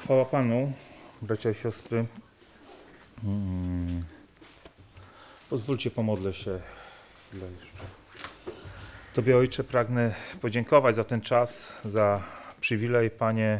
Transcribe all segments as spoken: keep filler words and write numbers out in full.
Chwała Panu, bracia i siostry. Hmm. Pozwólcie, pomodlę się chwilę jeszcze. Tobie, Ojcze, pragnę podziękować za ten czas, za przywilej, Panie,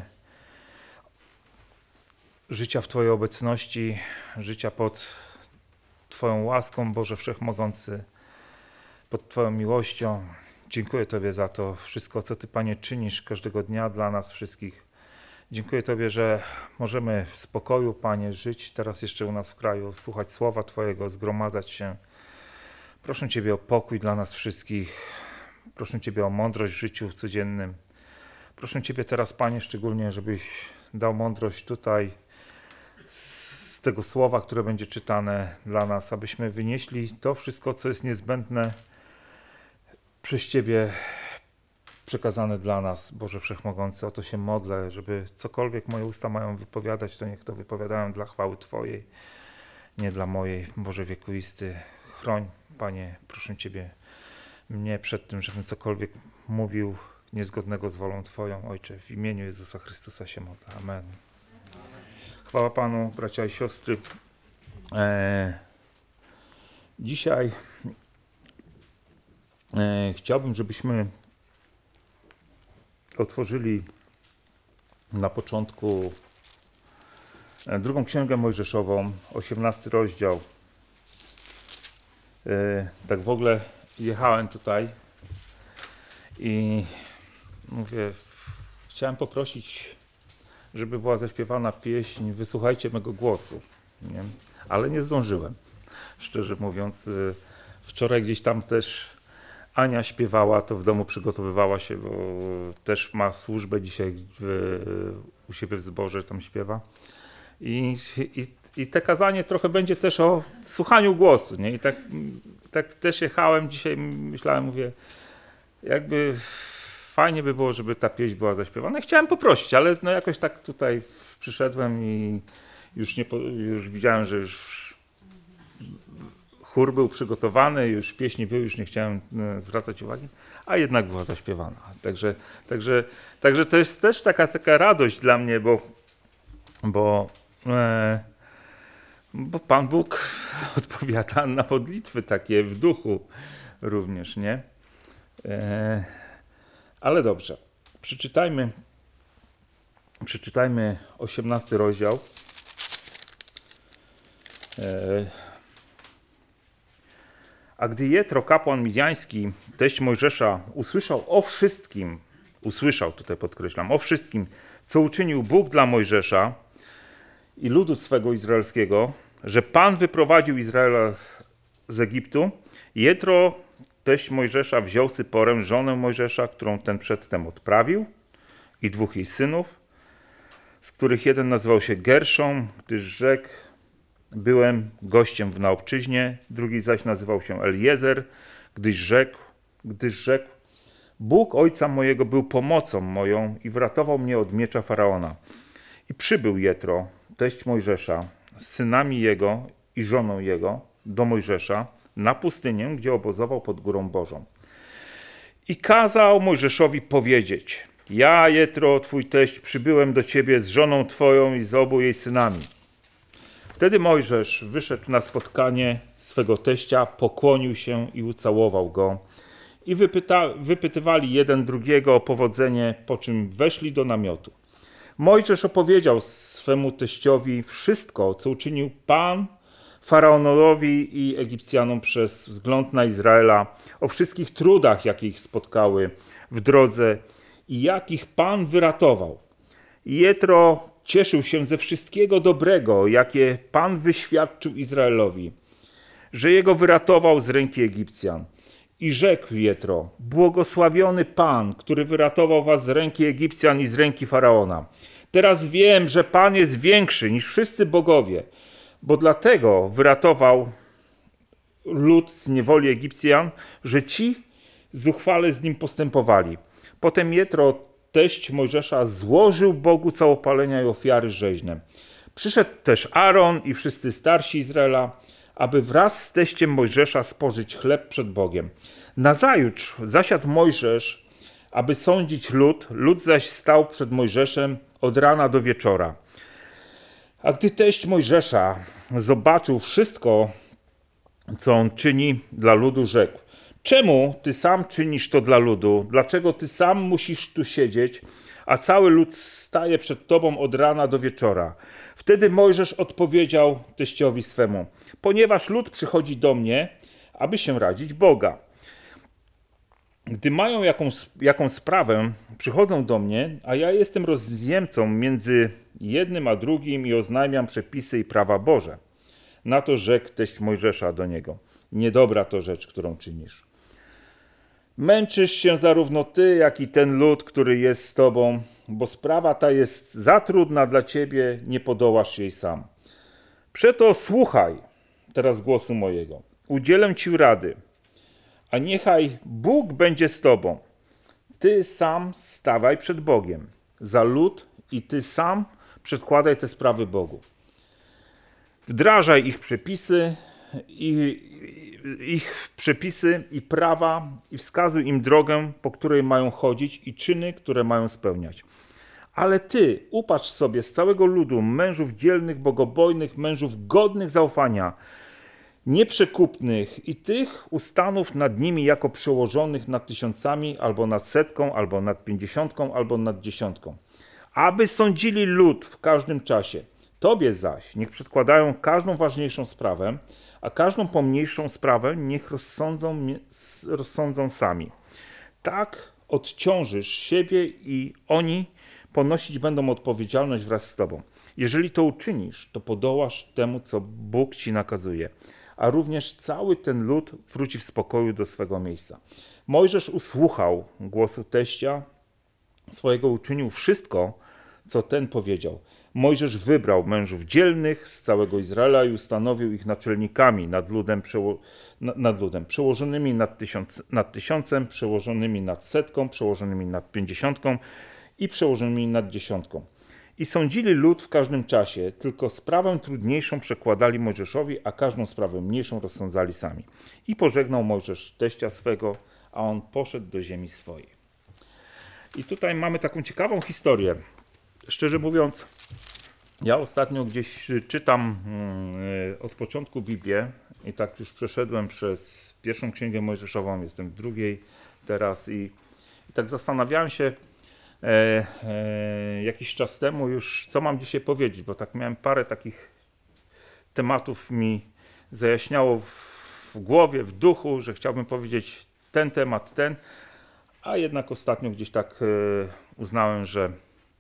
życia w Twojej obecności, życia pod Twoją łaską, Boże Wszechmogący, pod Twoją miłością. Dziękuję Tobie za to wszystko, co Ty, Panie, czynisz każdego dnia dla nas wszystkich. Dziękuję Tobie, że możemy w spokoju, Panie, żyć teraz jeszcze u nas w kraju, słuchać słowa Twojego, zgromadzać się. Proszę Ciebie o pokój dla nas wszystkich. Proszę Ciebie o mądrość w życiu codziennym. Proszę Ciebie teraz, Panie, szczególnie, żebyś dał mądrość tutaj z tego słowa, które będzie czytane dla nas, abyśmy wynieśli to wszystko, co jest niezbędne przez Ciebie przekazane dla nas, Boże Wszechmogący. O to się modlę, żeby cokolwiek moje usta mają wypowiadać, to niech to wypowiadają dla chwały Twojej, nie dla mojej. Boże wiekuisty, chroń, Panie, proszę Ciebie, mnie przed tym, żebym cokolwiek mówił niezgodnego z wolą Twoją, Ojcze. W imieniu Jezusa Chrystusa się modlę. Amen. Chwała Panu, bracia i siostry. Eee, dzisiaj eee, chciałbym, żebyśmy otworzyli na początku drugą księgę Mojżeszową, osiemnasty rozdział. Eee, tak w ogóle jechałem tutaj i mówię, chciałem poprosić, żeby była zaśpiewana pieśń Wysłuchajcie mego głosu, nie? Ale nie zdążyłem, szczerze mówiąc. Wczoraj gdzieś tam też Ania śpiewała, to w domu przygotowywała się, bo też ma służbę dzisiaj w, u siebie w zborze, tam śpiewa. I, i, i te kazanie trochę będzie też o słuchaniu głosu, nie? I tak, tak też jechałem dzisiaj, myślałem, mówię, jakby fajnie by było, żeby ta pieśń była zaśpiewana. Chciałem poprosić, ale no jakoś tak tutaj przyszedłem i już, nie, już widziałem, że już chór był przygotowany, już pieśni były, już nie chciałem zwracać uwagi, a jednak była zaśpiewana. Także, także, także to jest też taka, taka radość dla mnie, bo, bo, e, bo Pan Bóg odpowiada na modlitwy takie w duchu również, nie? E, ale dobrze, przeczytajmy, przeczytajmy osiemnasty rozdział. E, A gdy Jetro, kapłan midjański, teść Mojżesza, usłyszał o wszystkim, usłyszał, tutaj podkreślam, o wszystkim, co uczynił Bóg dla Mojżesza i ludu swego izraelskiego, że Pan wyprowadził Izraela z Egiptu, Jetro, teść Mojżesza, wziął Syporę, żonę Mojżesza, którą ten przedtem odprawił, i dwóch jej synów, z których jeden nazywał się Gerszom, gdyż rzekł: byłem gościem w naobczyźnie, drugi zaś nazywał się Eliezer, gdyż rzekł, gdyż rzekł, Bóg ojca mojego był pomocą moją i wratował mnie od miecza Faraona. I przybył Jetro, teść Mojżesza, z synami jego i żoną jego do Mojżesza na pustynię, gdzie obozował pod Górą Bożą. I kazał Mojżeszowi powiedzieć: ja, Jetro, twój teść, przybyłem do ciebie z żoną twoją i z obu jej synami. Wtedy Mojżesz wyszedł na spotkanie swego teścia, pokłonił się i ucałował go. I wypyta, wypytywali jeden drugiego o powodzenie, po czym weszli do namiotu. Mojżesz opowiedział swemu teściowi wszystko, co uczynił Pan Faraonowi i Egipcjanom przez wzgląd na Izraela, o wszystkich trudach, jakie ich spotkały w drodze i jakich Pan wyratował. Jetro cieszył się ze wszystkiego dobrego, jakie Pan wyświadczył Izraelowi, że jego wyratował z ręki Egipcjan. I rzekł Jetro: błogosławiony Pan, który wyratował was z ręki Egipcjan i z ręki Faraona. Teraz wiem, że Pan jest większy niż wszyscy bogowie, bo dlatego wyratował lud z niewoli Egipcjan, że ci zuchwale z nim postępowali. Potem Jetro, teść Mojżesza, złożył Bogu całopalenia i ofiary rzeźne. Przyszedł też Aaron i wszyscy starsi Izraela, aby wraz z teściem Mojżesza spożyć chleb przed Bogiem. Nazajutrz zasiadł Mojżesz, aby sądzić lud, lud zaś stał przed Mojżeszem od rana do wieczora. A gdy teść Mojżesza zobaczył wszystko, co on czyni dla ludu, rzekł: czemu ty sam czynisz to dla ludu? Dlaczego ty sam musisz tu siedzieć, a cały lud staje przed tobą od rana do wieczora? Wtedy Mojżesz odpowiedział teściowi swemu: ponieważ lud przychodzi do mnie, aby się radzić Boga. Gdy mają jakąś, jakąś sprawę, przychodzą do mnie, a ja jestem rozjemcą między jednym a drugim i oznajmiam przepisy i prawa Boże. Na to rzekł teść Mojżesza do niego: niedobra to rzecz, którą czynisz. Męczysz się zarówno ty, jak i ten lud, który jest z tobą, bo sprawa ta jest za trudna dla ciebie, nie podołasz jej sam. Przeto słuchaj teraz głosu mojego, udzielę ci rady, a niechaj Bóg będzie z tobą. Ty sam stawaj przed Bogiem za lud i ty sam przedkładaj te sprawy Bogu. Wdrażaj ich przepisy, i, ich przepisy i prawa i wskazuj im drogę, po której mają chodzić i czyny, które mają spełniać. Ale ty upatrz sobie z całego ludu mężów dzielnych, bogobojnych, mężów godnych zaufania, nieprzekupnych i tych ustanów nad nimi jako przełożonych nad tysiącami, albo nad setką, albo nad pięćdziesiątką, albo nad dziesiątką, aby sądzili lud w każdym czasie. Tobie zaś niech przedkładają każdą ważniejszą sprawę, a każdą pomniejszą sprawę niech rozsądzą, rozsądzą sami. Tak odciążysz siebie i oni ponosić będą odpowiedzialność wraz z tobą. Jeżeli to uczynisz, to podołasz temu, co Bóg ci nakazuje, a również cały ten lud wróci w spokoju do swego miejsca. Mojżesz usłuchał głosu teścia swojego, uczynił wszystko, co ten powiedział. Mojżesz wybrał mężów dzielnych z całego Izraela i ustanowił ich naczelnikami nad ludem, przeło, nad ludem przełożonymi nad, tysiąc, nad tysiącem, przełożonymi nad setką, przełożonymi nad pięćdziesiątką i przełożonymi nad dziesiątką. I sądzili lud w każdym czasie, tylko sprawę trudniejszą przekładali Mojżeszowi, a każdą sprawę mniejszą rozsądzali sami. I pożegnał Mojżesz teścia swego, a on poszedł do ziemi swojej. I tutaj mamy taką ciekawą historię. Szczerze mówiąc, ja ostatnio gdzieś czytam od początku Biblię i tak już przeszedłem przez pierwszą księgę Mojżeszową, jestem w drugiej teraz i, i tak zastanawiałem się e, e, jakiś czas temu już, co mam dzisiaj powiedzieć, bo tak miałem parę takich tematów mi zajaśniało w, w głowie, w duchu, że chciałbym powiedzieć ten temat, ten, a jednak ostatnio gdzieś tak e, uznałem, że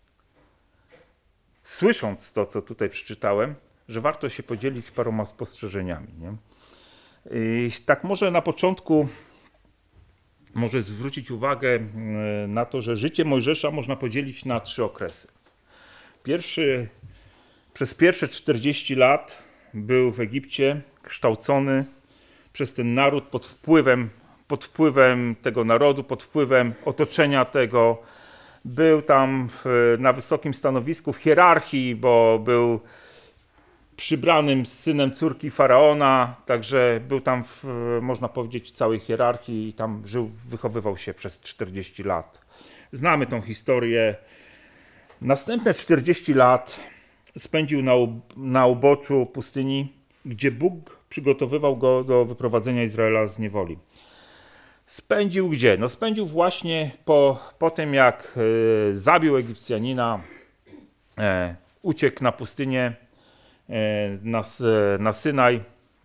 słysząc to, co tutaj przeczytałem, że warto się podzielić paroma spostrzeżeniami. Nie? I tak może na początku może zwrócić uwagę na to, że życie Mojżesza można podzielić na trzy okresy. Pierwszy, przez pierwsze czterdzieści lat był w Egipcie kształcony przez ten naród pod wpływem, pod wpływem tego narodu, pod wpływem otoczenia tego. Był tam na wysokim stanowisku w hierarchii, bo był przybranym synem córki faraona, także był tam, w, można powiedzieć, w całej hierarchii i tam żył, wychowywał się przez czterdzieści lat. Znamy tą historię. Następne czterdzieści lat spędził na, na uboczu pustyni, gdzie Bóg przygotowywał go do wyprowadzenia Izraela z niewoli. Spędził gdzie? No spędził właśnie po, po tym, jak e, zabił Egipcjanina, e, uciekł na pustynię, e, na, na Synaj.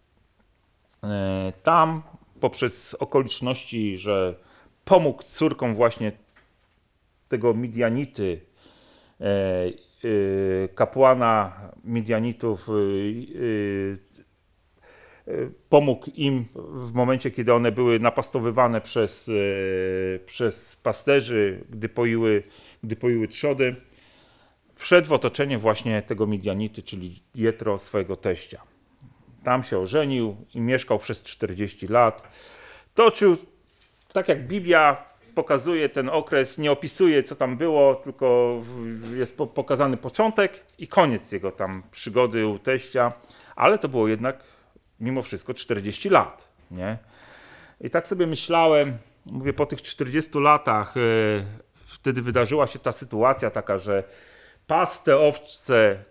E, tam poprzez okoliczności, że pomógł córkom właśnie tego Midianity, e, e, kapłana Midianitów, e, e, pomógł im w momencie, kiedy one były napastowywane przez, przez pasterzy, gdy poiły, gdy poiły trzody. Wszedł w otoczenie właśnie tego Midianity, czyli Jetro, swojego teścia. Tam się ożenił i mieszkał przez czterdzieści lat. Toczył, tak jak Biblia pokazuje ten okres, nie opisuje, co tam było, tylko jest pokazany początek i koniec jego tam przygody u teścia, ale to było jednak mimo wszystko czterdzieści lat, nie? I tak sobie myślałem, mówię, po tych czterdziestu latach yy, wtedy wydarzyła się ta sytuacja taka, że pas te owce,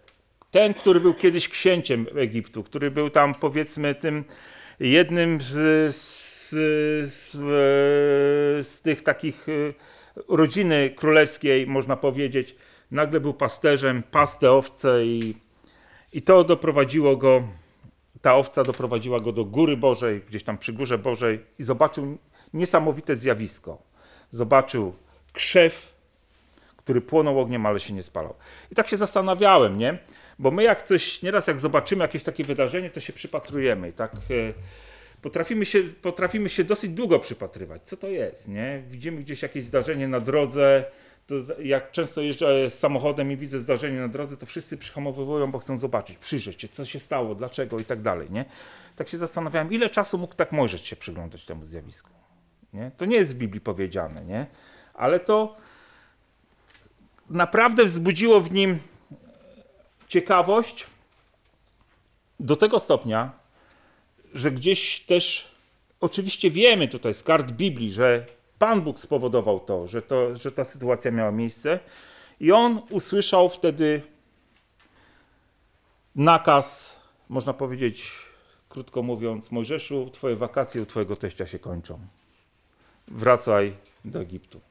ten, który był kiedyś księciem Egiptu, który był tam powiedzmy tym jednym z, z, z, z tych takich rodziny królewskiej, można powiedzieć, nagle był pasterzem, pasł te owce i, i to doprowadziło go, ta owca doprowadziła go do góry Bożej, gdzieś tam przy górze Bożej i zobaczył niesamowite zjawisko. Zobaczył krzew, który płonął ogniem, ale się nie spalał. I tak się zastanawiałem, nie? Bo my jak coś, nieraz jak zobaczymy jakieś takie wydarzenie, to się przypatrujemy i tak e, potrafimy, się, potrafimy się dosyć długo przypatrywać. Co to jest, nie? Widzimy gdzieś jakieś zdarzenie na drodze, to jak często jeżdżę samochodem i widzę zdarzenie na drodze, to wszyscy przyhamowują, bo chcą zobaczyć, przyjrzeć się, co się stało, dlaczego i tak dalej, nie? Tak się zastanawiałem, ile czasu mógł tak Mojżesz się przyglądać temu zjawisku, nie? To nie jest w Biblii powiedziane, nie? Ale to naprawdę wzbudziło w nim ciekawość do tego stopnia, że gdzieś też oczywiście wiemy tutaj z kart Biblii, że Pan Bóg spowodował to, że, to, że ta sytuacja miała miejsce i on usłyszał wtedy nakaz, można powiedzieć, krótko mówiąc, Mojżeszu, twoje wakacje u twojego teścia się kończą. Wracaj do Egiptu.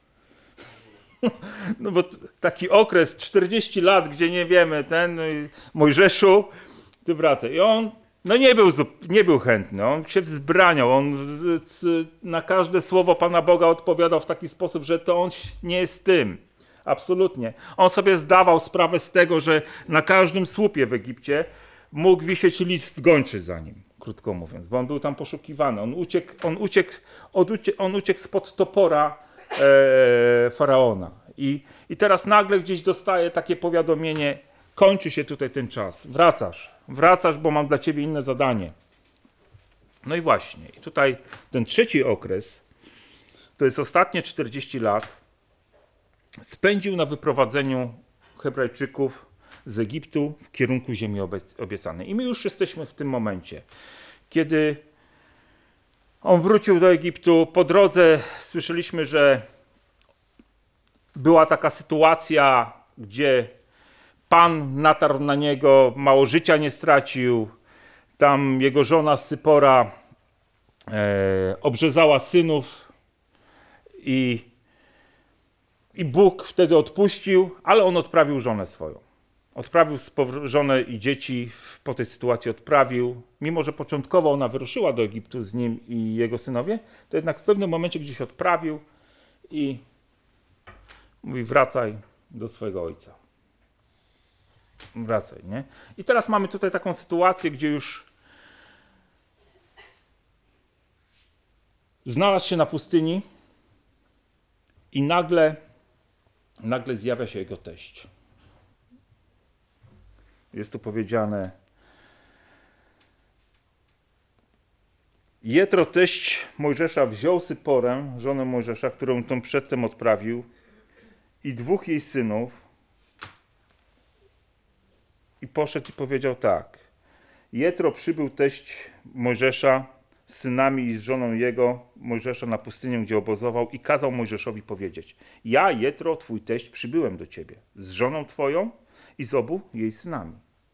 No bo taki okres czterdzieści lat, gdzie nie wiemy, ten Mojżeszu, ty wracaj. I on no nie był, nie był chętny, on się wzbraniał, on na każde słowo Pana Boga odpowiadał w taki sposób, że to on nie jest tym. Absolutnie. On sobie zdawał sprawę z tego, że na każdym słupie w Egipcie mógł wisieć list gończy za nim, krótko mówiąc, bo on był tam poszukiwany. On uciekł, on uciekł, on uciekł spod topora e, faraona. I, I teraz nagle gdzieś dostaje takie powiadomienie, kończy się tutaj ten czas, wracasz, wracasz, bo mam dla ciebie inne zadanie. No i właśnie, i tutaj ten trzeci okres, to jest ostatnie czterdzieści lat, spędził na wyprowadzeniu Hebrajczyków z Egiptu w kierunku ziemi obiecanej. I my już jesteśmy w tym momencie, kiedy on wrócił do Egiptu. Po drodze słyszeliśmy, że była taka sytuacja, gdzie Pan natarł na niego, mało życia nie stracił. Tam jego żona Sypora e, obrzezała synów i, i Bóg wtedy odpuścił, ale on odprawił żonę swoją. Odprawił żonę i dzieci, po tej sytuacji odprawił. Mimo że początkowo ona wyruszyła do Egiptu z nim i jego synowie, to jednak w pewnym momencie gdzieś odprawił i mówi, wracaj do swojego ojca. Wracaj, nie? I teraz mamy tutaj taką sytuację, gdzie już znalazł się na pustyni i nagle, nagle zjawia się jego teść. Jest tu powiedziane: Jetro, teść Mojżesza, wziął Syporę, żonę Mojżesza, którą tą przedtem odprawił, i dwóch jej synów, i poszedł i powiedział tak: Jetro, przybył teść Mojżesza z synami i z żoną jego, Mojżesza, na pustynię, gdzie obozował, i kazał Mojżeszowi powiedzieć: Ja, Jetro, twój teść, przybyłem do ciebie z żoną twoją i z obu jej synami.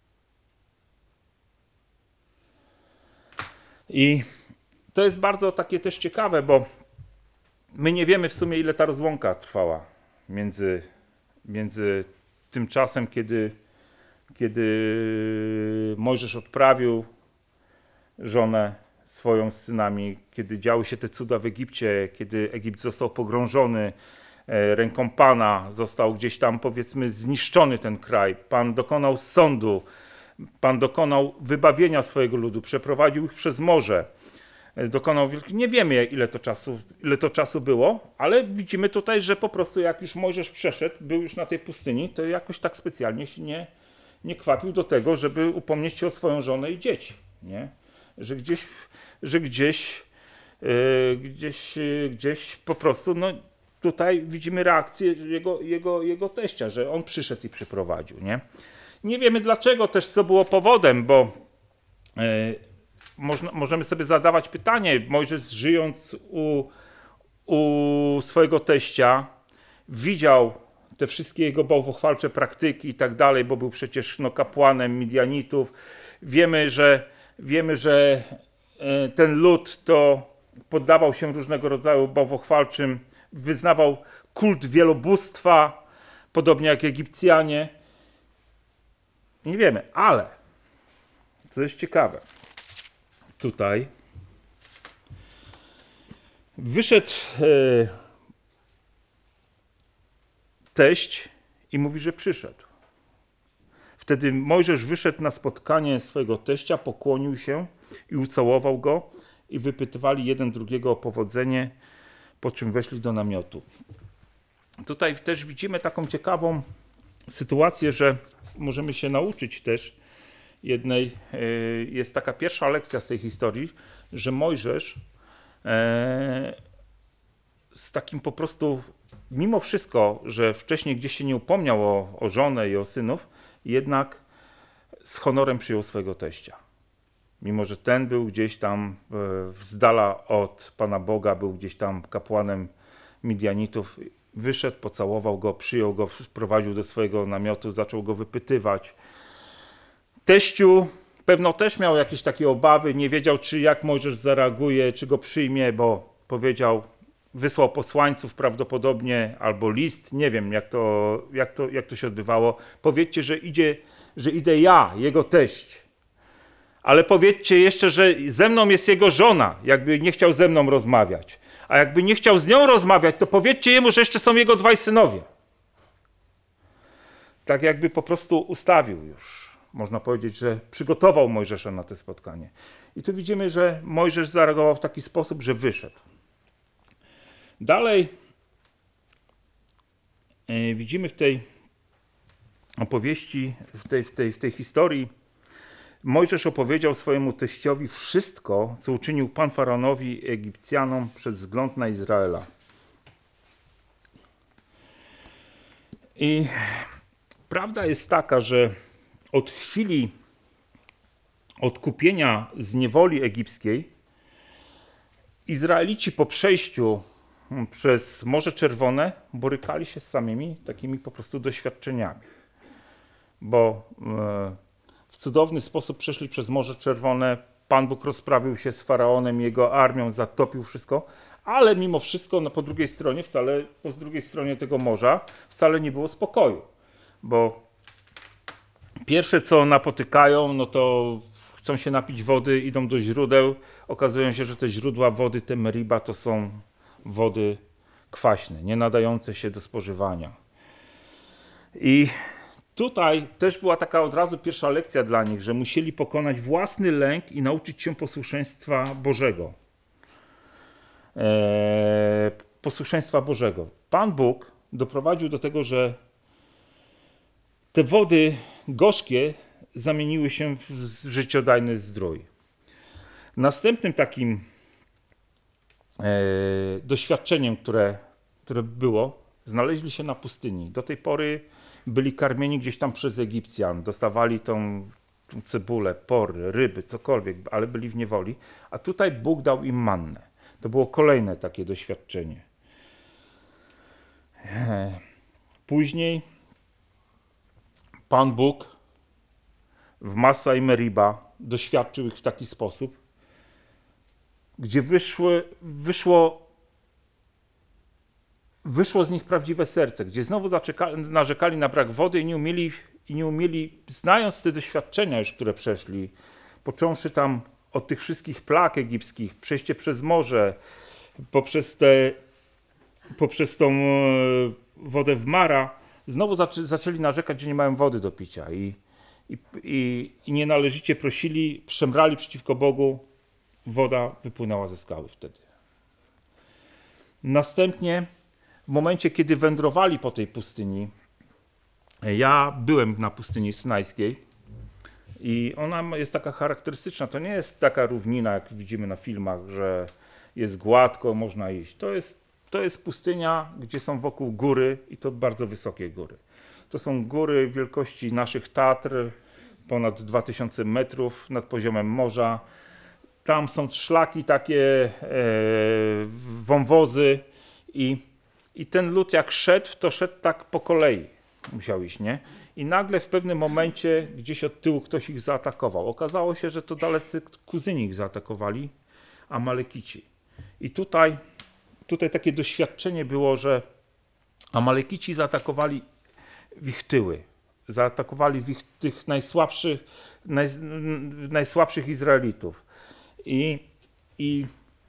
I to jest bardzo takie też ciekawe, bo my nie wiemy w sumie, ile ta rozłąka trwała między, między tym czasem, kiedy, kiedy Mojżesz odprawił żonę swoją z synami, kiedy działy się te cuda w Egipcie, kiedy Egipt został pogrążony ręką Pana, został gdzieś tam, powiedzmy, zniszczony ten kraj. Pan dokonał sądu, Pan dokonał wybawienia swojego ludu, przeprowadził ich przez morze. Dokonał wielki... Nie wiemy, ile to, czasu, ile to czasu było, ale widzimy tutaj, że po prostu jak już Mojżesz przeszedł, był już na tej pustyni, to jakoś tak specjalnie się nie, nie kwapił do tego, żeby upomnieć się o swoją żonę i dzieci. Nie? Że gdzieś, że gdzieś, yy, gdzieś, yy, gdzieś po prostu, no tutaj widzimy reakcję jego, jego, jego teścia, że on przyszedł i przyprowadził. Nie? Nie wiemy dlaczego, też co było powodem, bo yy, można, możemy sobie zadawać pytanie, Mojżesz, żyjąc u, u swojego teścia, widział te wszystkie jego bałwochwalcze praktyki i tak dalej, bo był przecież no, kapłanem Midianitów. Wiemy, że, wiemy, że ten lud to poddawał się różnego rodzaju bałwochwalczym, wyznawał kult wielobóstwa, podobnie jak Egipcjanie. Nie wiemy, ale co jest ciekawe, tutaj wyszedł e, teść i mówi, że przyszedł. Wtedy Mojżesz wyszedł na spotkanie swojego teścia, pokłonił się i ucałował go i wypytywali jeden drugiego o powodzenie, po czym weszli do namiotu. Tutaj też widzimy taką ciekawą sytuację, że możemy się nauczyć też jednej, jest taka pierwsza lekcja z tej historii, że Mojżesz z takim po prostu, mimo wszystko, że wcześniej gdzieś się nie upomniał o, o żonę i o synów, jednak z honorem przyjął swojego teścia. Mimo że ten był gdzieś tam z dala od Pana Boga, był gdzieś tam kapłanem Midianitów, wyszedł, pocałował go, przyjął go, wprowadził do swojego namiotu, zaczął go wypytywać. Teściu pewno też miał jakieś takie obawy, nie wiedział, czy jak Mojżesz zareaguje, czy go przyjmie, bo powiedział, wysłał posłańców prawdopodobnie, albo list, nie wiem jak to, jak to, jak to się odbywało. Powiedzcie, że idzie, że idę ja, jego teść. Ale powiedzcie jeszcze, że ze mną jest jego żona, jakby nie chciał ze mną rozmawiać. A jakby nie chciał z nią rozmawiać, to powiedzcie jemu, że jeszcze są jego dwaj synowie. Tak jakby po prostu ustawił już. Można powiedzieć, że przygotował Mojżesza na to spotkanie. I tu widzimy, że Mojżesz zareagował w taki sposób, że wyszedł. Dalej yy, widzimy w tej opowieści, w tej, w tej, w tej historii, Mojżesz opowiedział swojemu teściowi wszystko, co uczynił Pan Faraonowi i Egipcjanom przez wzgląd na Izraela. I prawda jest taka, że od chwili odkupienia z niewoli egipskiej Izraelici po przejściu przez Morze Czerwone borykali się z samymi takimi po prostu doświadczeniami. Bo w cudowny sposób przeszli przez Morze Czerwone, Pan Bóg rozprawił się z Faraonem i jego armią, zatopił wszystko, ale mimo wszystko no, po drugiej stronie, wcale, po drugiej stronie tego morza wcale nie było spokoju. Bo pierwsze co napotykają, no to chcą się napić wody, idą do źródeł, okazuje się, że te źródła wody, te Meriba, to są wody kwaśne, nie nadające się do spożywania. I tutaj też była taka od razu pierwsza lekcja dla nich, że musieli pokonać własny lęk i nauczyć się posłuszeństwa Bożego. Eee, posłuszeństwa Bożego. Pan Bóg doprowadził do tego, że te wody gorzkie zamieniły się w życiodajny zdrój. Następnym takim e, doświadczeniem, które, które było, znaleźli się na pustyni. Do tej pory byli karmieni gdzieś tam przez Egipcjan, dostawali tą, tą cebulę, pory, ryby, cokolwiek, ale byli w niewoli. A tutaj Bóg dał im mannę. To było kolejne takie doświadczenie. Później Pan Bóg w Massa i Meriba doświadczył ich w taki sposób, gdzie wyszły, wyszło, wyszło z nich prawdziwe serce, gdzie znowu zaczekali, narzekali na brak wody i nie umieli, i nie umieli, znając te doświadczenia już, które przeszli, począwszy tam od tych wszystkich plag egipskich, przejście przez morze, poprzez, te, poprzez tą wodę w Mara, znowu zaczę, zaczęli narzekać, że nie mają wody do picia i, i, i, i nienależycie prosili, szemrali przeciwko Bogu, woda wypłynęła ze skały wtedy. Następnie w momencie, kiedy wędrowali po tej pustyni, ja byłem na pustyni synajskiej i ona jest taka charakterystyczna. To nie jest taka równina, jak widzimy na filmach, że jest gładko, można iść. To jest, to jest pustynia, gdzie są wokół góry i to bardzo wysokie góry. To są góry wielkości naszych Tatr, ponad dwa tysiące metrów nad poziomem morza. Tam są szlaki takie, e, wąwozy i I ten lud jak szedł, to szedł tak po kolei. Musiał iść, nie? I nagle w pewnym momencie gdzieś od tyłu ktoś ich zaatakował. Okazało się, że to dalecy kuzyni ich zaatakowali, Amalekici. I tutaj, tutaj takie doświadczenie było, że Amalekici zaatakowali w ich tyły. Zaatakowali w ich tych najsłabszych, naj, najsłabszych Izraelitów. I, I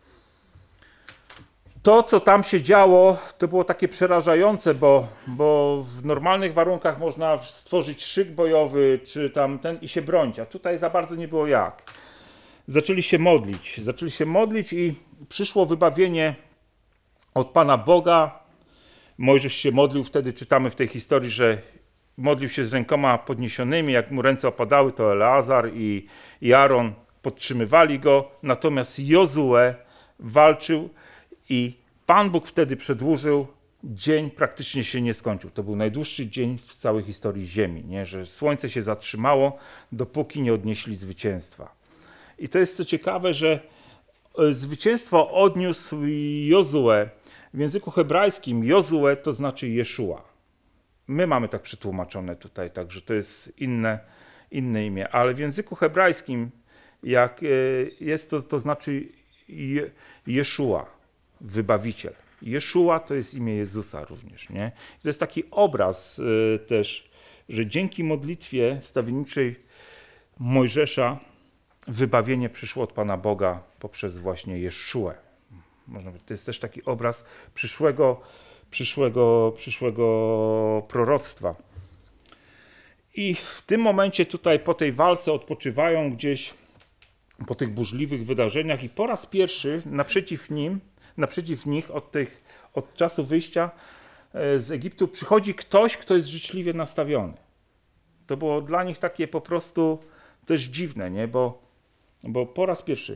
to, co tam się działo, to było takie przerażające, bo, bo w normalnych warunkach można stworzyć szyk bojowy, czy tam ten i się bronić, a tutaj za bardzo nie było jak. Zaczęli się modlić, zaczęli się modlić i przyszło wybawienie od Pana Boga. Mojżesz się modlił, wtedy czytamy w tej historii, że modlił się z rękoma podniesionymi, jak mu ręce opadały, to Eleazar i, i Aaron podtrzymywali go, natomiast Jozue walczył i Pan Bóg wtedy przedłużył, dzień praktycznie się nie skończył. To był najdłuższy dzień w całej historii ziemi, nie? Że słońce się zatrzymało, dopóki nie odnieśli zwycięstwa. I to jest co ciekawe, że zwycięstwo odniósł Jozue. W języku hebrajskim Jozue to znaczy Jeszua. My mamy tak przetłumaczone tutaj, także to jest inne, inne imię, ale w języku hebrajskim jak jest to, to znaczy Je, Jeszua, wybawiciel. Jeszua to jest imię Jezusa również, nie? I to jest taki obraz y, też, że dzięki modlitwie wstawienniczej Mojżesza wybawienie przyszło od Pana Boga poprzez właśnie Jeszuę. Można powiedzieć, to jest też taki obraz przyszłego, przyszłego, przyszłego proroctwa. I w tym momencie tutaj po tej walce odpoczywają gdzieś po tych burzliwych wydarzeniach i po raz pierwszy naprzeciw nim, naprzeciw nich od, tych, od czasu wyjścia z Egiptu przychodzi ktoś, kto jest życzliwie nastawiony. To było dla nich takie po prostu też dziwne, nie? Bo, bo po raz pierwszy.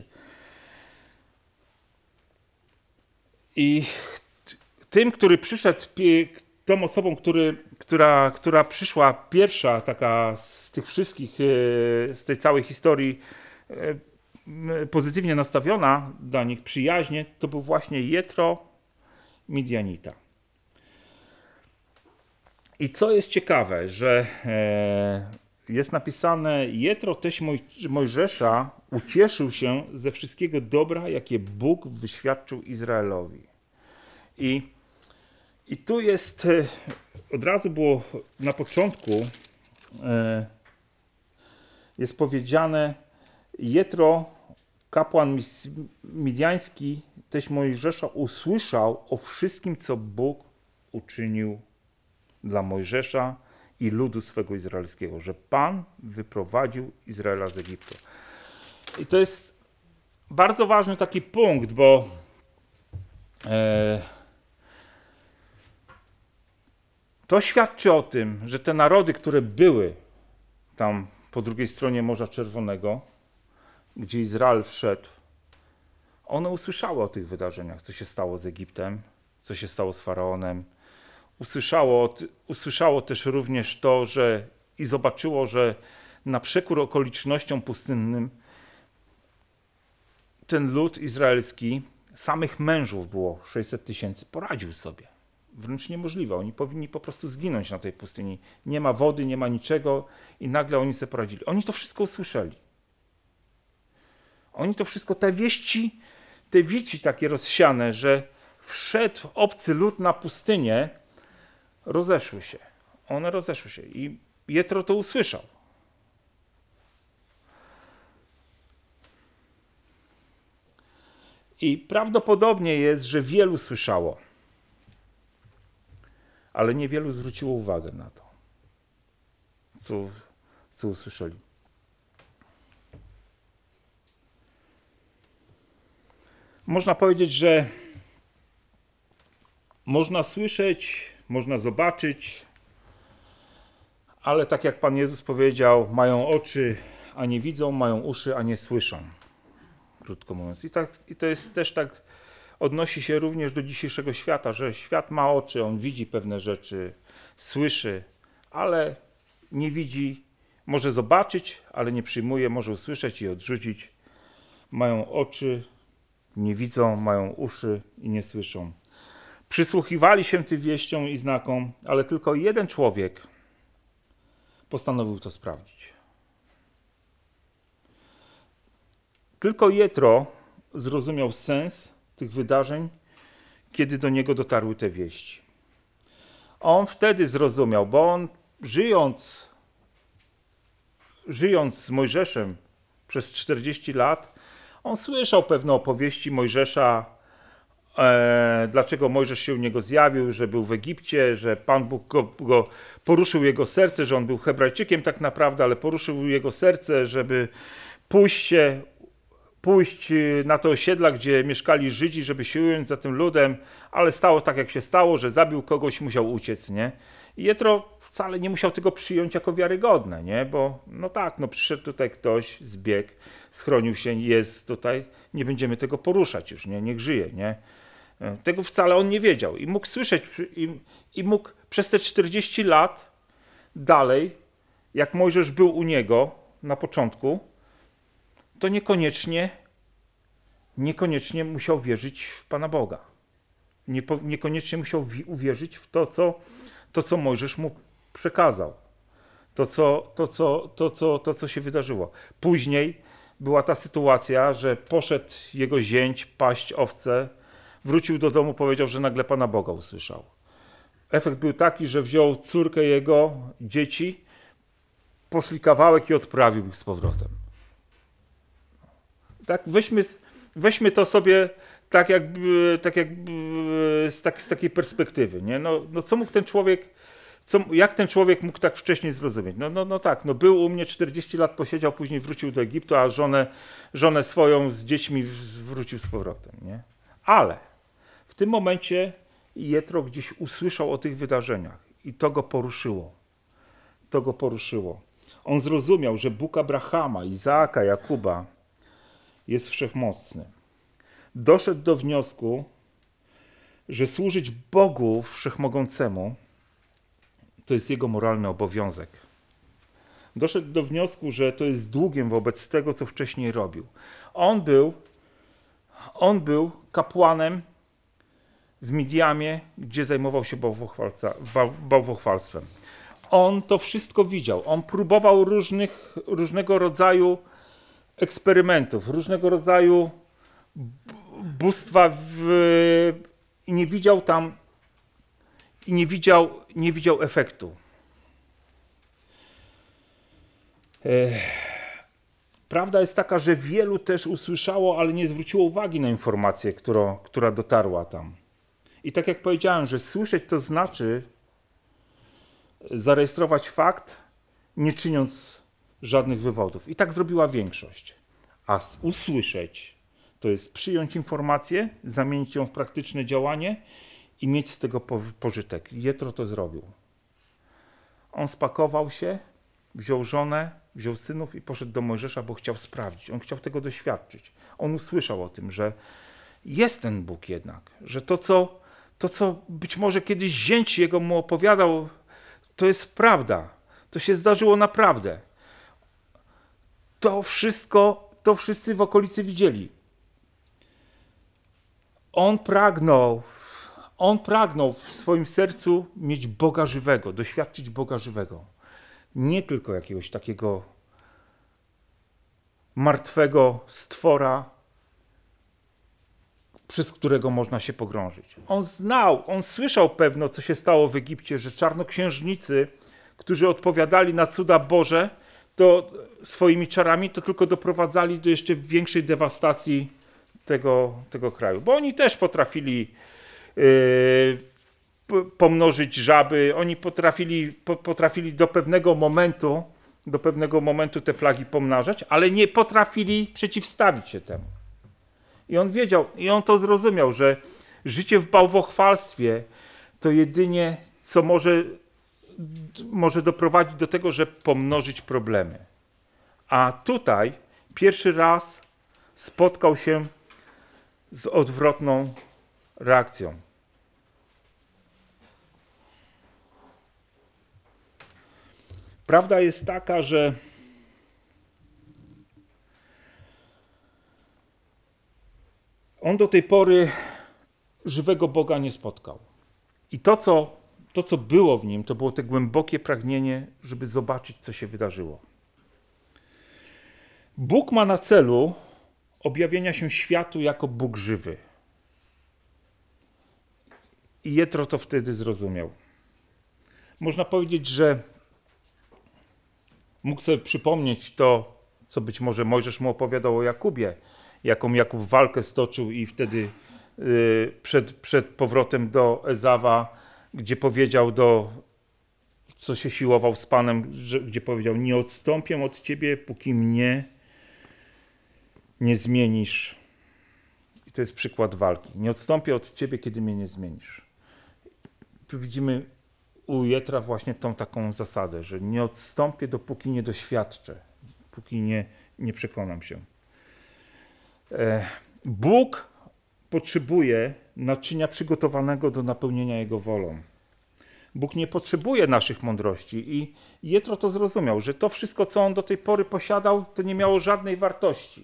I tym, który przyszedł, tą osobą, który, która, która przyszła pierwsza taka z tych wszystkich, z tej całej historii pozytywnie nastawiona dla nich, przyjaźnie, to był właśnie Jetro, Midianita. I co jest ciekawe, że jest napisane, Jetro teść Mojżesza ucieszył się ze wszystkiego dobra, jakie Bóg wyświadczył Izraelowi. I, i tu jest, od razu było na początku, jest powiedziane, Jetro, kapłan midiański, teść Mojżesza, usłyszał o wszystkim, co Bóg uczynił dla Mojżesza i ludu swego izraelskiego, że Pan wyprowadził Izraela z Egiptu. I to jest bardzo ważny taki punkt, bo e, to świadczy o tym, że te narody, które były tam po drugiej stronie Morza Czerwonego, gdzie Izrael wszedł, one usłyszały o tych wydarzeniach, co się stało z Egiptem, co się stało z Faraonem. Usłyszało, usłyszało też również to, że i zobaczyło, że na przekór okolicznościom pustynnym ten lud izraelski, samych mężów było sześćset tysięcy, poradził sobie. Wręcz niemożliwe. Oni powinni po prostu zginąć na tej pustyni. Nie ma wody, nie ma niczego i nagle oni sobie poradzili. Oni to wszystko usłyszeli. Oni to wszystko, te wieści, te wici takie rozsiane, że wszedł obcy lud na pustynię, rozeszły się. One rozeszły się i Jetro to usłyszał. I prawdopodobnie jest, że wielu słyszało, ale niewielu zwróciło uwagę na to, co, co usłyszeli. Można powiedzieć, że można słyszeć, można zobaczyć, ale tak jak Pan Jezus powiedział, mają oczy, a nie widzą, mają uszy, a nie słyszą. Krótko mówiąc. I, tak, i to jest też tak, odnosi się również do dzisiejszego świata, że świat ma oczy, on widzi pewne rzeczy, słyszy, ale nie widzi, może zobaczyć, ale nie przyjmuje, może usłyszeć i odrzucić. Mają oczy, nie widzą, mają uszy i nie słyszą. przysłuchiwali się tym wieściom i znakom, ale tylko jeden człowiek postanowił to sprawdzić. Tylko Jetro zrozumiał sens tych wydarzeń, kiedy do niego dotarły te wieści. On wtedy zrozumiał, bo on żyjąc, żyjąc z Mojżeszem przez czterdzieści lat, on słyszał pewne opowieści Mojżesza, e, dlaczego Mojżesz się u niego zjawił, że był w Egipcie, że Pan Bóg go, go poruszył jego serce, że on był Hebrajczykiem tak naprawdę, ale poruszył jego serce, żeby pójść się pójść na te osiedla, gdzie mieszkali Żydzi, żeby się ująć za tym ludem, ale stało tak, jak się stało, że zabił kogoś, musiał uciec, nie? I Jetro wcale nie musiał tego przyjąć jako wiarygodne, nie? Bo no tak, no przyszedł tutaj ktoś, zbiegł, schronił się, jest tutaj, nie będziemy tego poruszać już, nie? Niech żyje, nie? Tego wcale on nie wiedział i mógł słyszeć i, i mógł przez te czterdzieści lat dalej, jak Mojżesz był u niego na początku, to niekoniecznie, niekoniecznie musiał wierzyć w Pana Boga. Nie, niekoniecznie musiał uwierzyć w to co, to, co Mojżesz mu przekazał. To co, to, co, to, co, to, co się wydarzyło. Później była ta sytuacja, że poszedł jego zięć paść owce, wrócił do domu, powiedział, że nagle Pana Boga usłyszał. Efekt był taki, że wziął córkę jego, dzieci, poszli kawałek i odprawił ich z powrotem. Tak, weźmy, weźmy to sobie tak jakby, tak jakby z, tak, z takiej perspektywy, nie? No, no co mógł ten człowiek, co, jak ten człowiek mógł tak wcześniej zrozumieć? No, no, no tak, no był u mnie czterdzieści lat, posiedział, później wrócił do Egiptu, a żonę, żonę swoją z dziećmi wrócił z powrotem, nie? Ale w tym momencie Jetro gdzieś usłyszał o tych wydarzeniach i to go poruszyło. To go poruszyło. On zrozumiał, że Bóg Abrahama, Izaaka, Jakuba jest wszechmocny. Doszedł do wniosku, że służyć Bogu Wszechmogącemu to jest jego moralny obowiązek. Doszedł do wniosku, że to jest długiem wobec tego, co wcześniej robił. On był, on był kapłanem w Midiamie, gdzie zajmował się bałwochwalstwem. On to wszystko widział. On próbował różnych, różnego rodzaju eksperymentów, różnego rodzaju bóstwa w, i nie widział tam i nie widział, nie widział efektu. Ech. Prawda jest taka, że wielu też usłyszało, ale nie zwróciło uwagi na informację, która, która dotarła tam. I tak jak powiedziałem, że słyszeć to znaczy zarejestrować fakt, nie czyniąc żadnych wywodów. I tak zrobiła większość. A usłyszeć to jest przyjąć informację, zamienić ją w praktyczne działanie i mieć z tego pożytek. Jetro to zrobił. On spakował się, wziął żonę, wziął synów i poszedł do Mojżesza, bo chciał sprawdzić. On chciał tego doświadczyć. On usłyszał o tym, że jest ten Bóg jednak, że to co, to, co być może kiedyś zięć jego mu opowiadał, to jest prawda. To się zdarzyło naprawdę. To wszystko, to wszyscy w okolicy widzieli. On pragnął, on pragnął w swoim sercu mieć Boga żywego, doświadczyć Boga żywego. Nie tylko jakiegoś takiego martwego stwora, przez którego można się pogrążyć. On znał, on słyszał pewno, co się stało w Egipcie, że czarnoksiężnicy, którzy odpowiadali na cuda Boże, to swoimi czarami, to tylko doprowadzali do jeszcze większej dewastacji tego, tego kraju. Bo oni też potrafili yy, pomnożyć żaby, oni potrafili, po, potrafili do pewnego momentu, do pewnego momentu te plagi pomnażać, ale nie potrafili przeciwstawić się temu. I on wiedział, i on to zrozumiał, że życie w bałwochwalstwie to jedynie, co może, może doprowadzić do tego, że pomnożyć problemy. A tutaj pierwszy raz spotkał się z odwrotną reakcją. Prawda jest taka, że on do tej pory żywego Boga nie spotkał. I to co, to, co było w nim, to było te głębokie pragnienie, żeby zobaczyć, co się wydarzyło. Bóg ma na celu objawienia się światu jako Bóg żywy. I Jetro to wtedy zrozumiał. Można powiedzieć, że mógł sobie przypomnieć to, co być może Mojżesz mu opowiadał o Jakubie, jaką Jakub walkę stoczył i wtedy yy, przed, przed powrotem do Ezawa, gdzie powiedział do, co się siłował z Panem, że, gdzie powiedział, nie odstąpię od Ciebie, póki mnie nie zmienisz. I to jest przykład walki. Nie odstąpię od Ciebie, kiedy mnie nie zmienisz. Tu widzimy u Jetra właśnie tą taką zasadę, że nie odstąpię, dopóki nie doświadczę, póki nie, nie przekonam się. Bóg potrzebuje naczynia przygotowanego do napełnienia Jego wolą. Bóg nie potrzebuje naszych mądrości i Jetro to zrozumiał, że to wszystko, co on do tej pory posiadał, to nie miało żadnej wartości.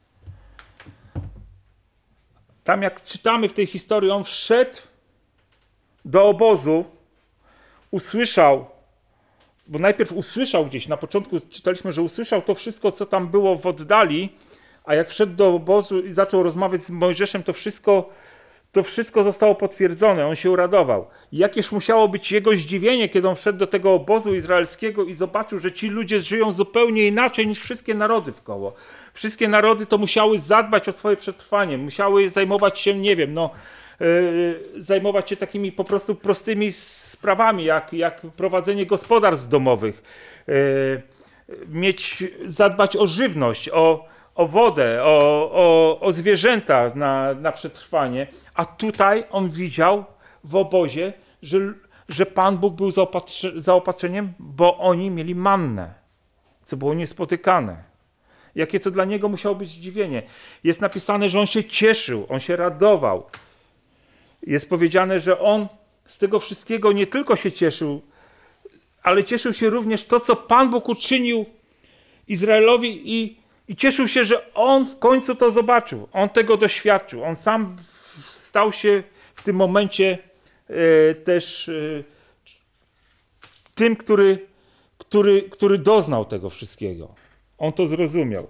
Tam jak czytamy w tej historii, on wszedł do obozu, usłyszał, bo najpierw usłyszał gdzieś, na początku czytaliśmy, że usłyszał to wszystko, co tam było w oddali, a jak wszedł do obozu i zaczął rozmawiać z Mojżeszem, to wszystko, to wszystko zostało potwierdzone, on się uradował. Jakież musiało być jego zdziwienie, kiedy on wszedł do tego obozu izraelskiego i zobaczył, że ci ludzie żyją zupełnie inaczej niż wszystkie narody wkoło. Wszystkie narody to musiały zadbać o swoje przetrwanie, musiały zajmować się, nie wiem, no, yy, zajmować się takimi po prostu prostymi sprawami, jak, jak prowadzenie gospodarstw domowych, yy, mieć, zadbać o żywność, o, o wodę, o, o, o zwierzęta na, na przetrwanie, a tutaj on widział w obozie, że, że Pan Bóg był zaopatrzy, zaopatrzeniem, bo oni mieli mannę, co było niespotykane. Jakie to dla niego musiało być zdziwienie. Jest napisane, że on się cieszył, on się radował. Jest powiedziane, że on z tego wszystkiego nie tylko się cieszył, ale cieszył się również to, co Pan Bóg uczynił Izraelowi i, i cieszył się, że on w końcu to zobaczył. On tego doświadczył. On sam stał się w tym momencie e, też e, tym, który, który, który doznał tego wszystkiego. On to zrozumiał.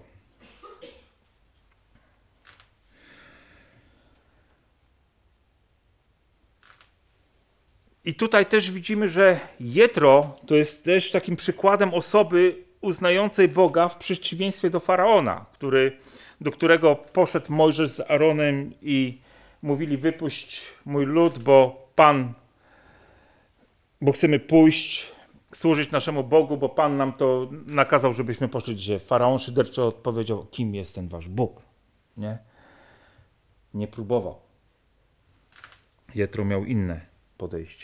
I tutaj też widzimy, że Jetro to jest też takim przykładem osoby uznającej Boga w przeciwieństwie do Faraona, który, do którego poszedł Mojżesz z Aaronem i mówili: wypuść mój lud, bo Pan, bo chcemy pójść, służyć naszemu Bogu, bo Pan nam to nakazał, żebyśmy poszli gdzie. Faraon szyderczo odpowiedział: kim jest ten wasz Bóg? Nie? Nie próbował. Jetro miał inne podejście.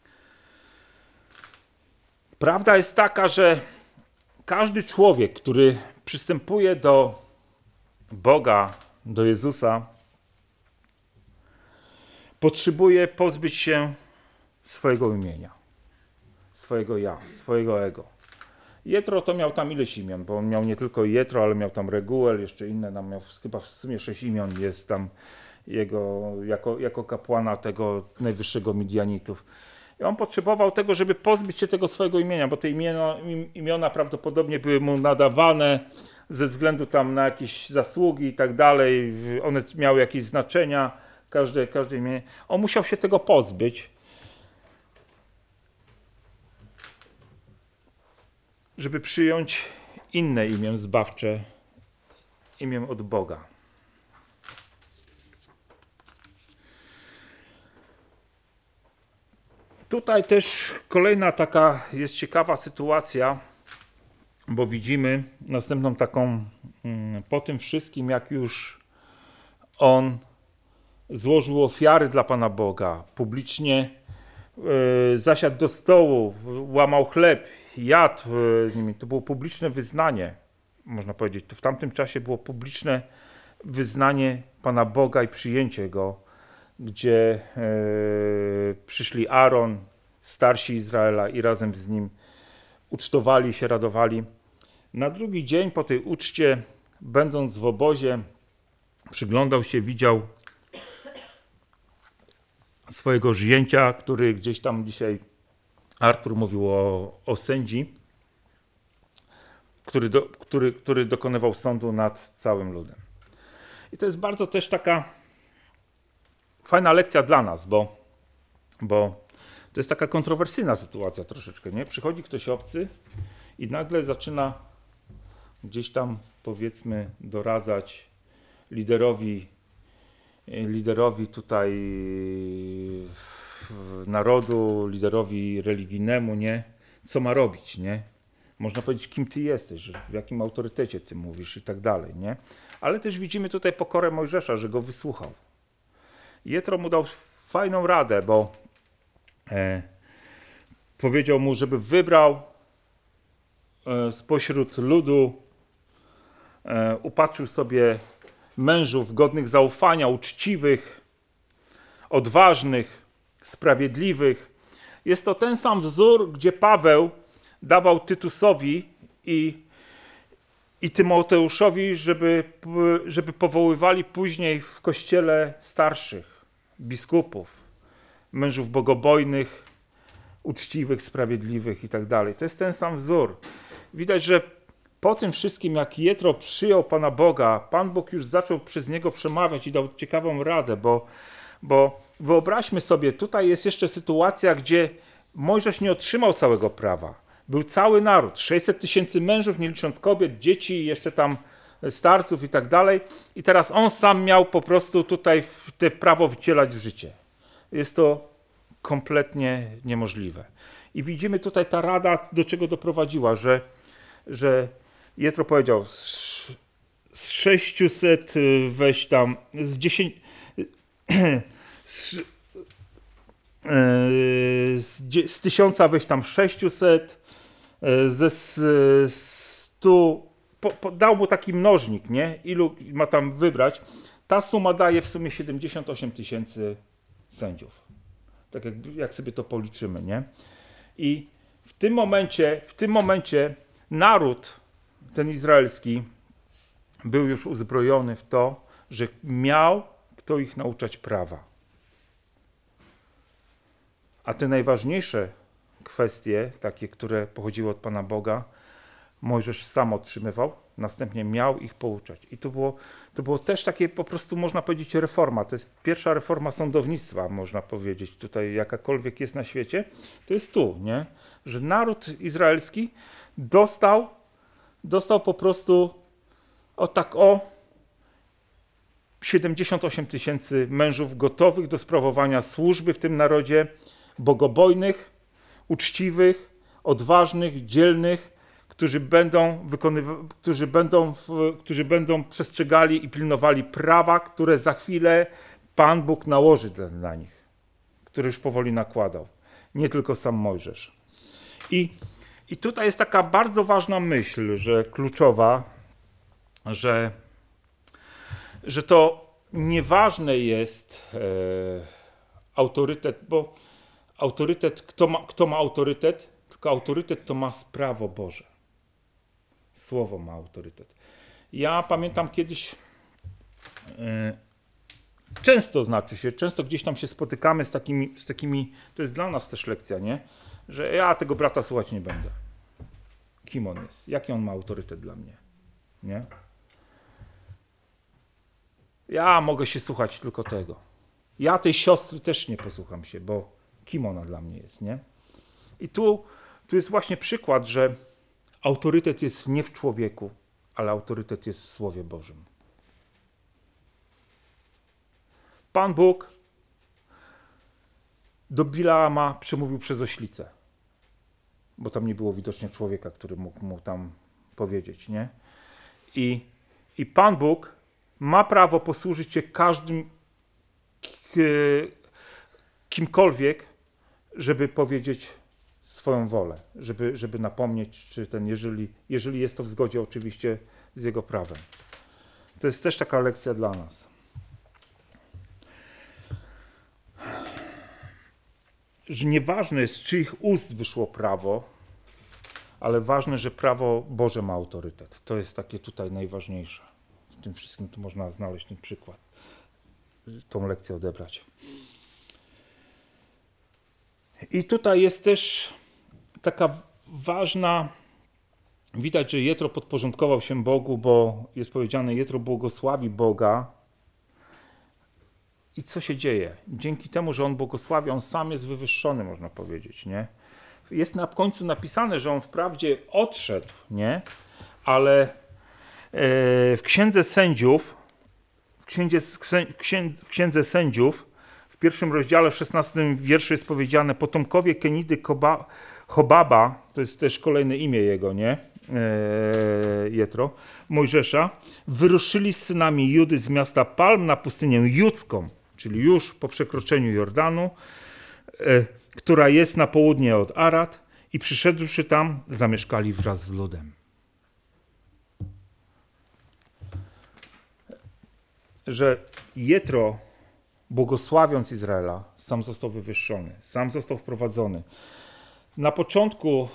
Prawda jest taka, że każdy człowiek, który przystępuje do Boga, do Jezusa, potrzebuje pozbyć się swojego imienia, swojego ja, swojego ego. Jetro to miał tam ileś imion, bo on miał nie tylko Jetro, ale miał tam Reguel, jeszcze inne, tam miał chyba w sumie sześć imion jest tam jego, jako, jako kapłana tego najwyższego Midianitów. I on potrzebował tego, żeby pozbyć się tego swojego imienia, bo te imiona, imiona prawdopodobnie były mu nadawane ze względu tam na jakieś zasługi i tak dalej. One miały jakieś znaczenia, każde, każde imię. On musiał się tego pozbyć, żeby przyjąć inne imię zbawcze, imię od Boga. Tutaj też kolejna taka jest ciekawa sytuacja, bo widzimy następną taką, po tym wszystkim, jak już on złożył ofiary dla Pana Boga, publicznie yy, zasiadł do stołu, łamał chleb, jadł z nimi. To było publiczne wyznanie, można powiedzieć. To w tamtym czasie było publiczne wyznanie Pana Boga i przyjęcie Go, gdzie yy, przyszli Aaron, starsi Izraela i razem z nim ucztowali się, radowali. Na drugi dzień po tej uczcie, będąc w obozie, przyglądał się, widział swojego zięcia, który gdzieś tam dzisiaj Artur mówił o, o sędzi, który, do, który, który dokonywał sądu nad całym ludem. I to jest bardzo też taka fajna lekcja dla nas, bo, bo to jest taka kontrowersyjna sytuacja troszeczkę, nie? Przychodzi ktoś obcy i nagle zaczyna gdzieś tam, powiedzmy, doradzać liderowi, liderowi tutaj narodu, liderowi religijnemu, nie? Co ma robić, nie? Można powiedzieć, kim ty jesteś, w jakim autorytecie ty mówisz i tak dalej, nie? Ale też widzimy tutaj pokorę Mojżesza, że go wysłuchał. Jetro mu dał fajną radę, bo e, powiedział mu, żeby wybrał e, spośród ludu, e, upatrzył sobie mężów godnych zaufania, uczciwych, odważnych, sprawiedliwych. Jest to ten sam wzór, gdzie Paweł dawał Tytusowi i, i Tymoteuszowi, żeby, żeby powoływali później w kościele starszych, biskupów, mężów bogobojnych, uczciwych, sprawiedliwych i tak dalej. To jest ten sam wzór. Widać, że po tym wszystkim, jak Jetro przyjął Pana Boga, Pan Bóg już zaczął przez niego przemawiać i dał ciekawą radę, bo, bo wyobraźmy sobie, tutaj jest jeszcze sytuacja, gdzie Mojżesz nie otrzymał całego prawa. Był cały naród, sześćset tysięcy mężów, nie licząc kobiet, dzieci, jeszcze tam starców i tak dalej. I teraz on sam miał po prostu tutaj te prawo wcielać w życie. Jest to kompletnie niemożliwe. I widzimy tutaj ta rada, do czego doprowadziła, że, że Jetro powiedział, z sześciuset weź tam, z dziesięć, z, z, z tysiąca weź tam sześciuset, ze stu, po, po, dał mu taki mnożnik, nie? Ilu ma tam wybrać. Ta suma daje w sumie siedemdziesiąt osiem tysięcy sędziów. Tak jak, jak sobie to policzymy, nie? I w tym momencie, w tym momencie naród ten izraelski był już uzbrojony w to, że miał kto ich nauczać prawa. A te najważniejsze kwestie, takie, które pochodziły od Pana Boga, Mojżesz sam otrzymywał, następnie miał ich pouczać. I to było, to było też takie po prostu, można powiedzieć, reforma. To jest pierwsza reforma sądownictwa, można powiedzieć, tutaj jakakolwiek jest na świecie. To jest tu, nie? Że naród izraelski dostał, dostał po prostu o tak o siedemdziesiąt osiem tysięcy mężów gotowych do sprawowania służby w tym narodzie, bogobojnych, uczciwych, odważnych, dzielnych, którzy będą, wykonywa- którzy, będą, którzy będą przestrzegali i pilnowali prawa, które za chwilę Pan Bóg nałoży dla, dla nich, które już powoli nakładał. Nie tylko sam Mojżesz. I, i tutaj jest taka bardzo ważna myśl, że kluczowa, że, że to nieważne jest e, autorytet, bo autorytet, kto ma, kto ma autorytet? Tylko autorytet to ma prawo Boże. Słowo ma autorytet. Ja pamiętam kiedyś, e, często znaczy się, często gdzieś tam się spotykamy z takimi, z takimi, to jest dla nas też lekcja, nie? Że ja tego brata słuchać nie będę. Kim on jest? Jaki on ma autorytet dla mnie? Nie? Ja mogę się słuchać tylko tego. Ja tej siostry też nie posłucham się, bo kim ona dla mnie jest, nie? I tu, tu jest właśnie przykład, że autorytet jest nie w człowieku, ale autorytet jest w Słowie Bożym. Pan Bóg do Bileama przemówił przez oślicę, bo tam nie było widocznie człowieka, który mógł mu tam powiedzieć, nie? I, i Pan Bóg ma prawo posłużyć się każdym, kimkolwiek, żeby powiedzieć swoją wolę, żeby, żeby napomnieć, czy ten, jeżeli, jeżeli jest to w zgodzie oczywiście z jego prawem. To jest też taka lekcja dla nas. Że nieważne jest, z czyich ust wyszło prawo, ale ważne, że prawo Boże ma autorytet. To jest takie tutaj najważniejsze. W tym wszystkim tu można znaleźć ten przykład, tą lekcję odebrać. I tutaj jest też taka ważna, widać, że Jetro podporządkował się Bogu, bo jest powiedziane, Jetro błogosławi Boga. I co się dzieje? Dzięki temu, że on błogosławi, on sam jest wywyższony, można powiedzieć, nie? Jest na końcu napisane, że on wprawdzie odszedł, nie? Ale w Księdze Sędziów, w Księdze, w Księdze Sędziów, w pierwszym rozdziale, w szesnastym wierszu jest powiedziane, potomkowie Kenidy Koba, Hobaba, to jest też kolejne imię jego, nie? Jetro, Mojżesza, wyruszyli z synami Judy z miasta Palm na pustynię judzką, czyli już po przekroczeniu Jordanu, która jest na południe od Arad, i przyszedłszy tam, zamieszkali wraz z ludem. Że Jetro, błogosławiąc Izraela, sam został wywyższony, sam został wprowadzony. Na początku,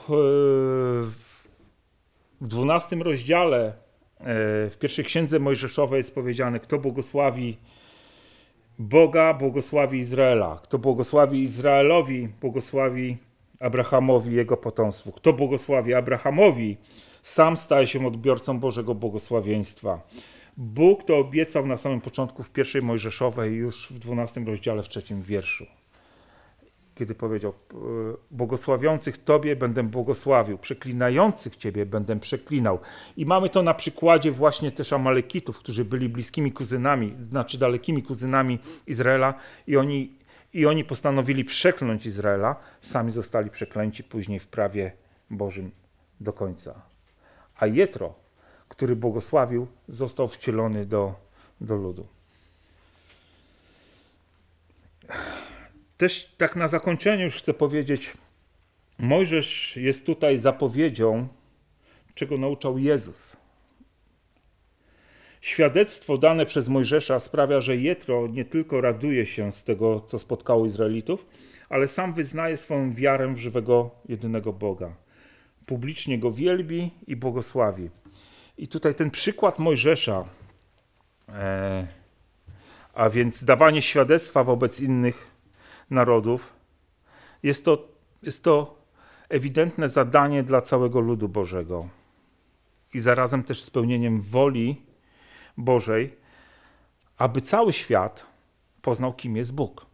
w dwunastym rozdziale, w pierwszej księdze Mojżeszowej jest powiedziane, kto błogosławi Boga, błogosławi Izraela. Kto błogosławi Izraelowi, błogosławi Abrahamowi, jego potomstwu. Kto błogosławi Abrahamowi, sam staje się odbiorcą Bożego błogosławieństwa. Bóg to obiecał na samym początku w pierwszej Mojżeszowej, już w dwunastym rozdziale, w trzecim wierszu. Kiedy powiedział, błogosławiących Tobie będę błogosławił, przeklinających Ciebie będę przeklinał. I mamy to na przykładzie właśnie też Amalekitów, którzy byli bliskimi kuzynami, znaczy dalekimi kuzynami Izraela, i oni, i oni postanowili przekląć Izraela, sami zostali przeklęci później w prawie Bożym do końca. A Jetro, który błogosławił, został wcielony do, do ludu. Też tak na zakończenie już chcę powiedzieć, Mojżesz jest tutaj zapowiedzią, czego nauczał Jezus. Świadectwo dane przez Mojżesza sprawia, że Jetro nie tylko raduje się z tego, co spotkało Izraelitów, ale sam wyznaje swoją wiarę w żywego, jedynego Boga. Publicznie go wielbi i błogosławi. I tutaj ten przykład Mojżesza, e, a więc dawanie świadectwa wobec innych narodów, jest to, jest to ewidentne zadanie dla całego ludu Bożego i zarazem też spełnieniem woli Bożej, aby cały świat poznał, kim jest Bóg.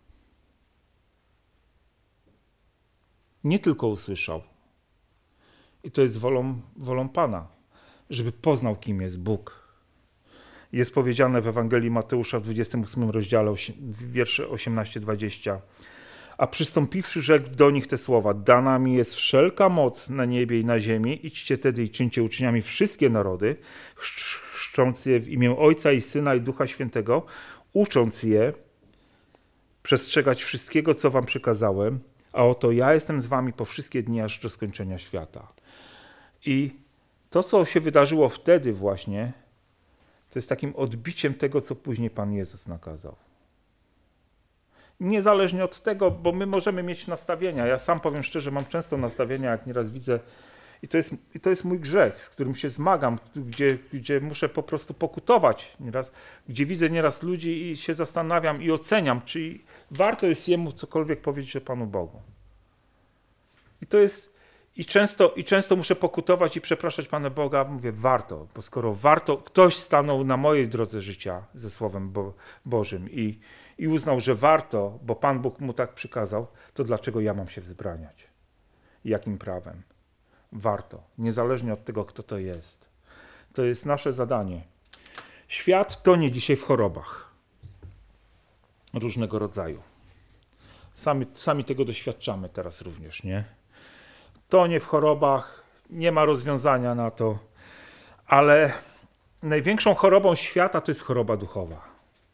Nie tylko usłyszał. I to jest wolą, wolą Pana, żeby poznał, kim jest Bóg. Jest powiedziane w Ewangelii Mateusza w dwudziestym ósmym rozdziale, wiersze osiemnaście dwadzieścia. A przystąpiwszy, rzekł do nich te słowa: dana mi jest wszelka moc na niebie i na ziemi, idźcie tedy i czyńcie uczniami wszystkie narody, chrzcząc je w imię Ojca i Syna i Ducha Świętego, ucząc je przestrzegać wszystkiego, co wam przykazałem, a oto ja jestem z wami po wszystkie dni, aż do skończenia świata. I to, co się wydarzyło wtedy właśnie, to jest takim odbiciem tego, co później Pan Jezus nakazał. Niezależnie od tego, bo my możemy mieć nastawienia. Ja sam powiem szczerze, mam często nastawienia, jak nieraz widzę, i to jest, i to jest mój grzech, z którym się zmagam, gdzie, gdzie muszę po prostu pokutować nieraz, gdzie widzę nieraz ludzi i się zastanawiam i oceniam, czy warto jest jemu cokolwiek powiedzieć o Panu Bogu. I to jest, i często, i często muszę pokutować i przepraszać Pana Boga, mówię warto, bo skoro warto, ktoś stanął na mojej drodze życia ze Słowem Bo- Bożym i, i uznał, że warto, bo Pan Bóg mu tak przykazał, to dlaczego ja mam się wzbraniać? Jakim prawem? Warto, niezależnie od tego, kto to jest. To jest nasze zadanie. Świat tonie dzisiaj w chorobach różnego rodzaju. Sami, sami tego doświadczamy teraz również, nie? Tonie w chorobach, nie ma rozwiązania na to, ale największą chorobą świata to jest choroba duchowa.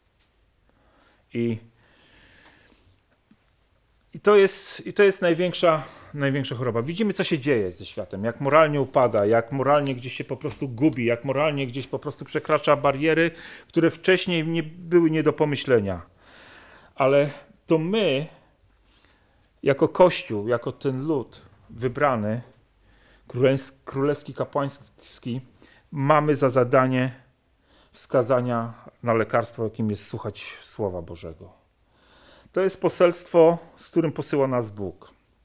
I, i to jest, i to jest największa, największa choroba. Widzimy, co się dzieje ze światem, jak moralnie upada, jak moralnie gdzieś się po prostu gubi, jak moralnie gdzieś po prostu przekracza bariery, które wcześniej nie były nie do pomyślenia. Ale to my, jako Kościół, jako ten lud wybrany, królewski, kapłański, mamy za zadanie wskazania na lekarstwo, jakim jest słuchać Słowa Bożego. To jest poselstwo, z którym posyła nas Bóg.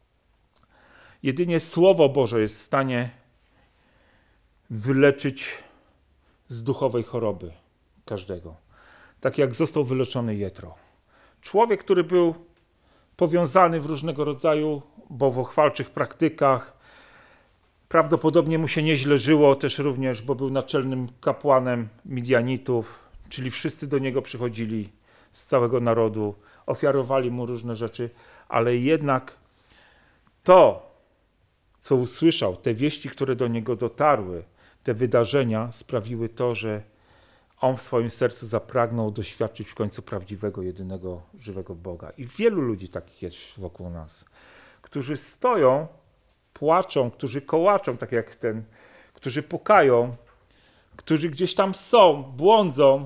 Jedynie Słowo Boże jest w stanie wyleczyć z duchowej choroby każdego. Tak jak został wyleczony Jetro. Człowiek, który był powiązany w różnego rodzaju bałwochwalczych praktykach. Prawdopodobnie mu się nieźle żyło też również, bo był naczelnym kapłanem Midianitów, czyli wszyscy do niego przychodzili z całego narodu, ofiarowali mu różne rzeczy, ale jednak to, co usłyszał, te wieści, które do niego dotarły, te wydarzenia sprawiły to, że on w swoim sercu zapragnął doświadczyć w końcu prawdziwego, jedynego, żywego Boga. I wielu ludzi takich jest wokół nas, którzy stoją, płaczą, którzy kołaczą, tak jak ten, którzy pukają, którzy gdzieś tam są, błądzą.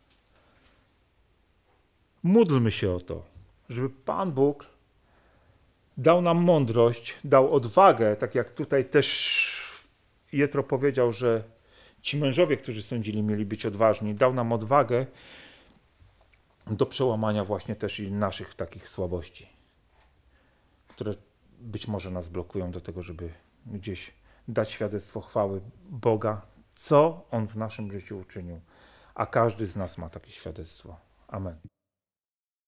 Módlmy się o to, żeby Pan Bóg dał nam mądrość, dał odwagę, tak jak tutaj też Jetro powiedział, że ci mężowie, którzy sądzili, mieli być odważni, dał nam odwagę do przełamania właśnie też i naszych takich słabości, które być może nas blokują do tego, żeby gdzieś dać świadectwo chwały Boga, co On w naszym życiu uczynił. A każdy z nas ma takie świadectwo. Amen.